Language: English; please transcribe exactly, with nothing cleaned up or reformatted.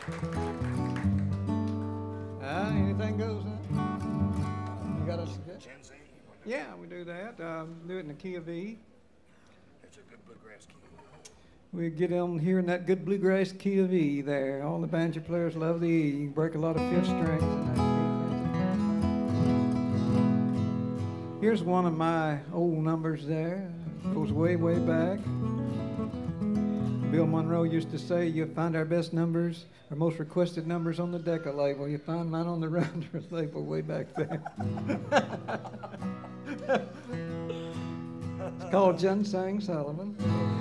Uh, anything goes, huh? You got a suggestion? Yeah, we do that. Um, do it in the key of E. That's a good bluegrass key. We get on here in that good bluegrass key of E there. All the banjo players love the E. You can break a lot of fifth strings in that key. Here's one of my old numbers there. Goes way, way back. Bill Monroe used to say, you find our best numbers, our most requested numbers on the Decca label. You find mine on the Rounders label way back there. It's called Ginseng Sullivan.